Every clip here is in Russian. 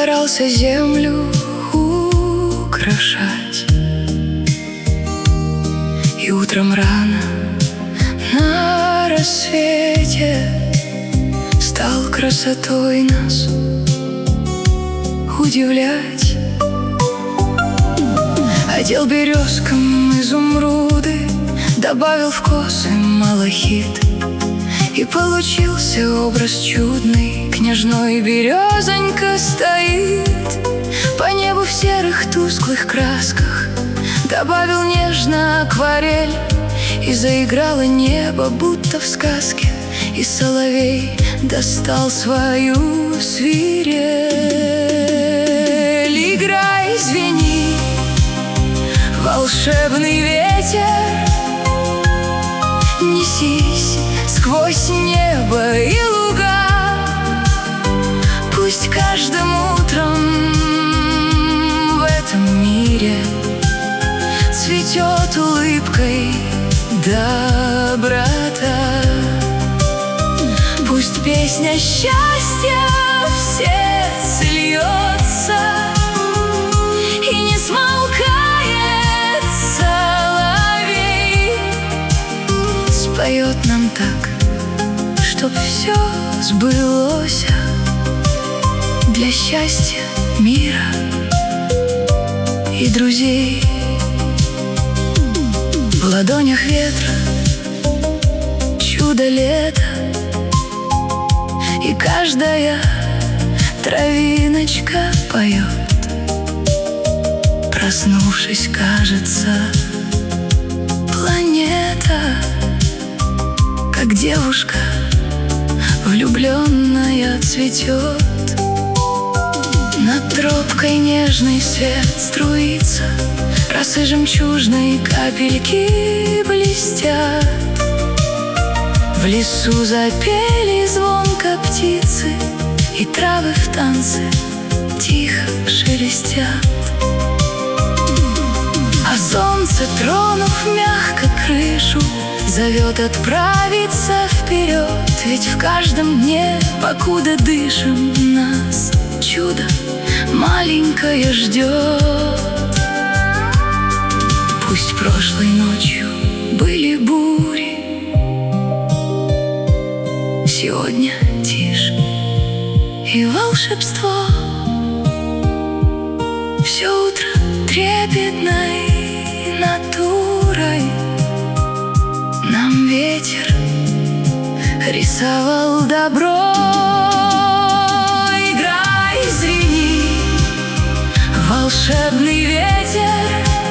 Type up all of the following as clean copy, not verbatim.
старался землю украшать. И утром рано на рассвете стал красотой нас удивлять. Одел березкам изумруды, добавил в косы малахит, и получился образ чудный. Княжной березонька стоит по небу в серых тусклых красках. Добавил нежно акварель, и заиграло небо, будто в сказке. И соловей достал свою свирель. Играй, звени, волшебный ветер, несись сквозь небо и луга. Пусть каждым утром в этом мире цветет улыбкой доброта. Пусть песня счастья в сердце льется, и не смолкает соловей. Споет нам так, чтоб все сбылось, для счастья мира и друзей. В ладонях ветра чудо лета, и каждая травиночка поет. Проснувшись, кажется, планета, как девушка влюбленная, цветет. Над тропкой нежный свет струится, росы жемчужной капельки блестят. В лесу запели звонко птицы, и травы в танце тихо шелестят. А солнце, тронув мягко крышу, зовет отправиться вперед. Ведь в каждом дне, покуда дышим, нас чудо маленькое ждет. Пусть прошлой ночью были бури, сегодня тишь и волшебство. Все утро трепетной натурой нам ветер рисовал добро. Играй, звени, волшебный ветер,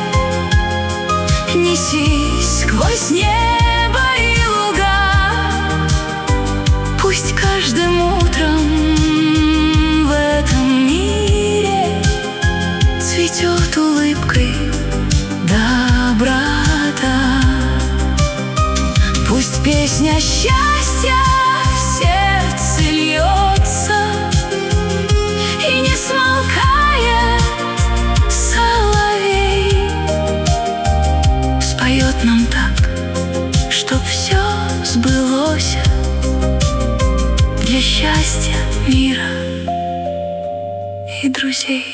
несись сквозь небо и луга. Пусть каждым утром в этом мире цветет улыбкой доброта. Пусть песня счастья в сердце льется, и не смолкает соловей. Споет нам так, чтоб все сбылось, для счастья мира и друзей.